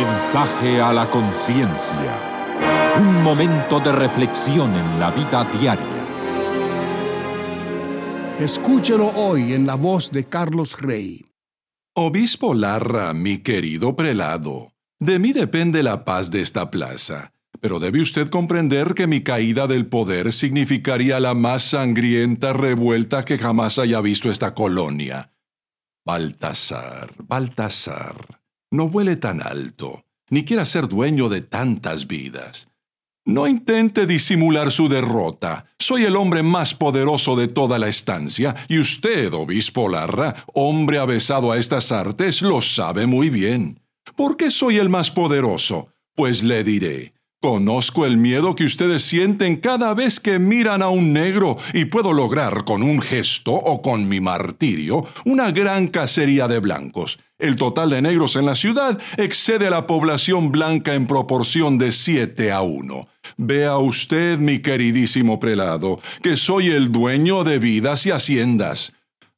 Mensaje a la conciencia. Un momento de reflexión en la vida diaria. Escúchelo hoy en la voz de Carlos Rey. Obispo Larra, mi querido prelado, de mí depende la paz de esta plaza, pero debe usted comprender que mi caída del poder significaría la más sangrienta revuelta que jamás haya visto esta colonia. Baltasar, no vuele tan alto, ni quiera ser dueño de tantas vidas. No intente disimular su derrota. Soy el hombre más poderoso de toda la estancia, y usted, obispo Larra, hombre avesado a estas artes, lo sabe muy bien. ¿Por qué soy el más poderoso? Pues le diré. Conozco el miedo que ustedes sienten cada vez que miran a un negro y puedo lograr con un gesto o con mi martirio una gran cacería de blancos. El total de negros en la ciudad excede a la población blanca en proporción de 7-1. Vea usted, mi queridísimo prelado, que soy el dueño de vidas y haciendas.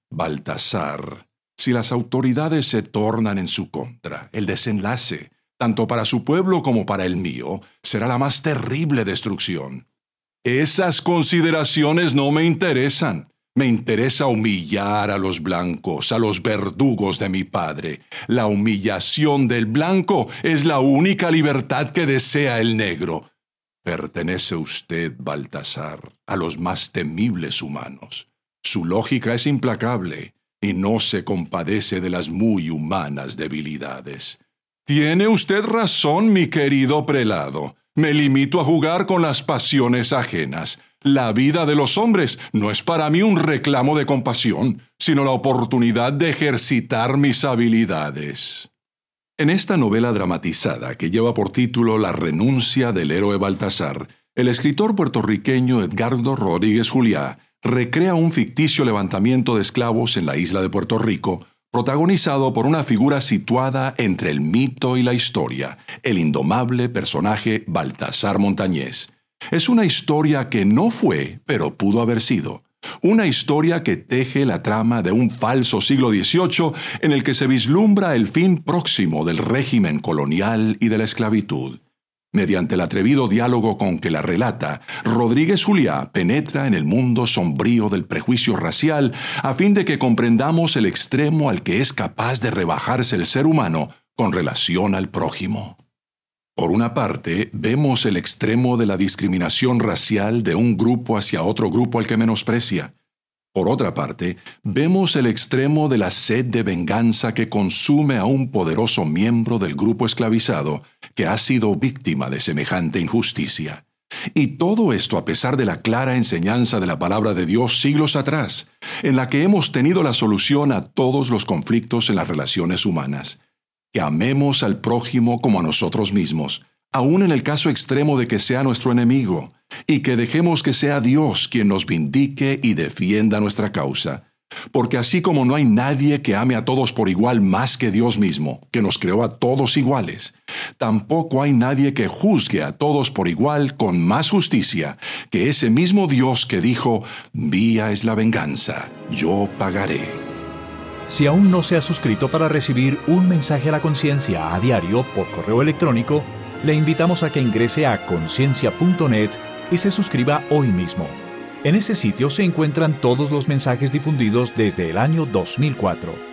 Baltasar, si las autoridades se tornan en su contra, el desenlace, tanto para su pueblo como para el mío, será la más terrible destrucción. Esas consideraciones no me interesan. Me interesa humillar a los blancos, a los verdugos de mi padre. La humillación del blanco es la única libertad que desea el negro. Pertenece usted, Baltasar, a los más temibles humanos. Su lógica es implacable y no se compadece de las muy humanas debilidades. Tiene usted razón, mi querido prelado. Me limito a jugar con las pasiones ajenas. La vida de los hombres no es para mí un reclamo de compasión, sino la oportunidad de ejercitar mis habilidades. En esta novela dramatizada, que lleva por título La renuncia del héroe Baltasar, el escritor puertorriqueño Edgardo Rodríguez Juliá recrea un ficticio levantamiento de esclavos en la isla de Puerto Rico, protagonizado por una figura situada entre el mito y la historia, el indomable personaje Baltasar Montañés. Es una historia que no fue, pero pudo haber sido. Una historia que teje la trama de un falso siglo XVIII en el que se vislumbra el fin próximo del régimen colonial y de la esclavitud. Mediante el atrevido diálogo con que la relata, Rodríguez Juliá penetra en el mundo sombrío del prejuicio racial a fin de que comprendamos el extremo al que es capaz de rebajarse el ser humano con relación al prójimo. Por una parte, vemos el extremo de la discriminación racial de un grupo hacia otro grupo al que menosprecia. Por otra parte, vemos el extremo de la sed de venganza que consume a un poderoso miembro del grupo esclavizado que ha sido víctima de semejante injusticia. Y todo esto a pesar de la clara enseñanza de la palabra de Dios siglos atrás, en la que hemos tenido la solución a todos los conflictos en las relaciones humanas. Que amemos al prójimo como a nosotros mismos, aun en el caso extremo de que sea nuestro enemigo, y que dejemos que sea Dios quien nos vindique y defienda nuestra causa. Porque así como no hay nadie que ame a todos por igual más que Dios mismo, que nos creó a todos iguales, tampoco hay nadie que juzgue a todos por igual con más justicia que ese mismo Dios que dijo: «Mía es la venganza, yo pagaré». Si aún no se ha suscrito para recibir un mensaje a la conciencia a diario por correo electrónico, le invitamos a que ingrese a conciencia.net y se suscriba hoy mismo. En ese sitio se encuentran todos los mensajes difundidos desde el año 2004.